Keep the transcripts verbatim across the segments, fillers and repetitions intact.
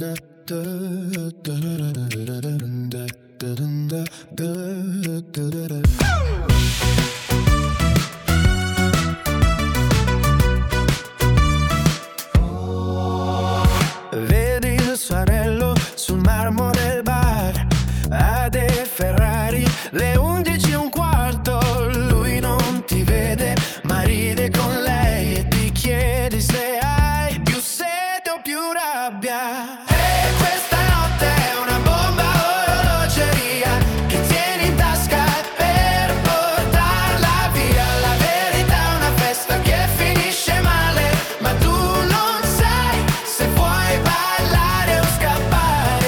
Vedi il suo anello sul marmo del bar, ha dei Ferrari, le undici e un quarto. Lui non ti vede ma ride con lei e ti chiedi se hai più sete o più rabbia. E questa notte è una bomba orologeria che tieni in tasca per portarla via. La verità è una festa che finisce male, ma tu non sai se vuoi ballare o scappare.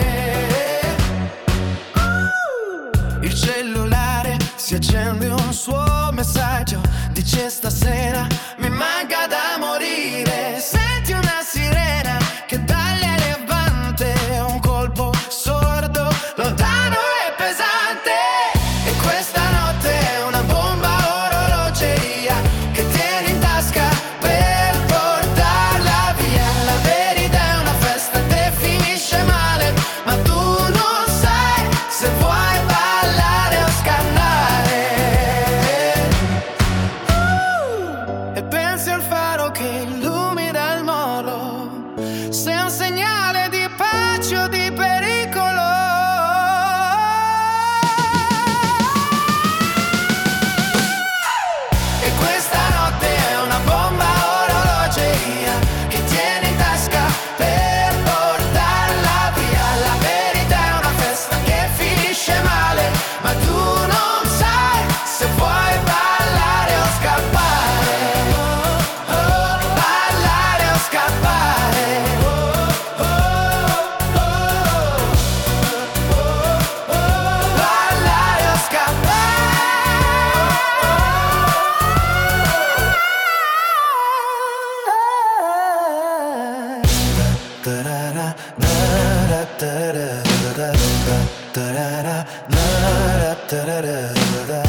Il cellulare si accende un suo messaggio, dice stasera mi manca da morire. Senti una sirena che taglia le vante, un colpo sordo, lontano e pesante. E questa notte è una bomba orologeria che tieni in tasca per portarla via. La verità è una festa che finisce male, ma tu non sai se vuoi ballare o scannare. Uh, e pensi al faro che illumina il molo, se è un segnale di pace o di pericolo. E questa notte è una bomba orologeria che tieni in tasca per portarla via. La verità è una festa che finisce male, ma tu non sai se vuoi ballare o scappare. Oh, oh, ballare o scappare. Oh, oh, oh, oh, oh, ballare o scappare. Da-da-da, da-da-da-da-da-da-da, da-da-da, da-da-da-da-da-da.